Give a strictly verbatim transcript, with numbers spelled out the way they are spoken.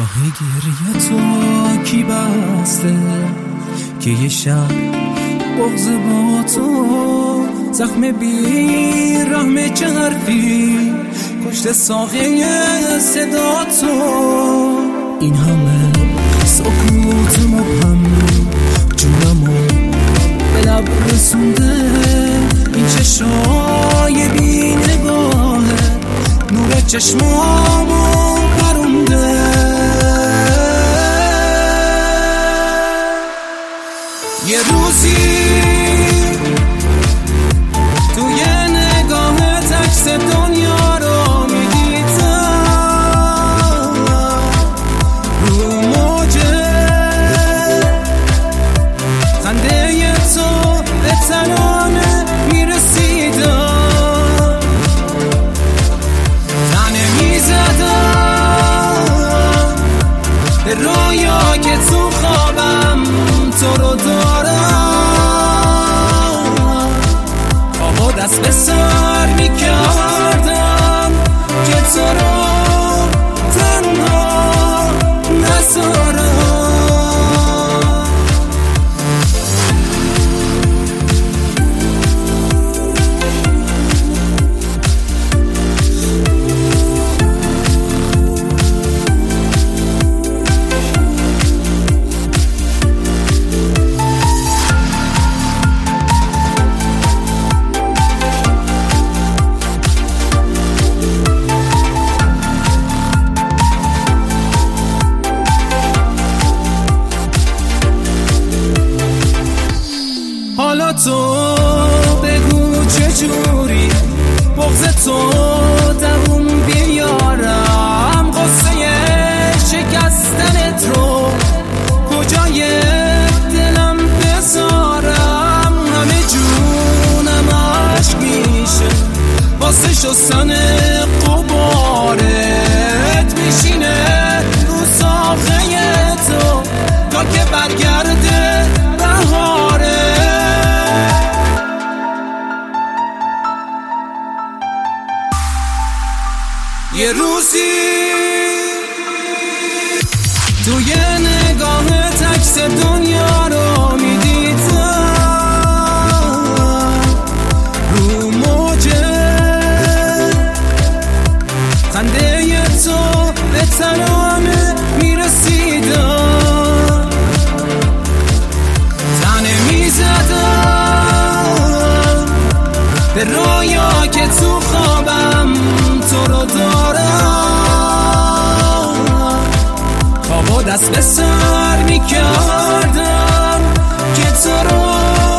راه گریه تو کی بسته که یه شب بغض با تو زخم بی رحم چه حرفی کشت ساقه صدا تو این همه سکوت مبهم جونمو به لب رسونده این چشای بی نگاهه نور چشمامو پرونده یه روزی توی نگاهت عکس دنیا رو میدیدم رو موجه خنده تو به ترانه میرسیدم تنه میزدم به رویا که تو خوابم تو رو دارم خوابا دست به سر میکردم که تو رو تنها نذارم حالا تو بگو چجوری بغض تو دووم بیارم قصه شکستنت رو کجای دلم بذارم همه جونم عشق میشه واسه شستن غبارت میشینه رو ساقه تو تا که برگرده بهاره یه روزی توی نگاهت عکس دنیا رو میدیدم رو موجه خنده تو به ترانه میرسیدم تنه میزدم به رویا که تو خوابم تو رو دارم خوابا دست به سر میکردم که تو رو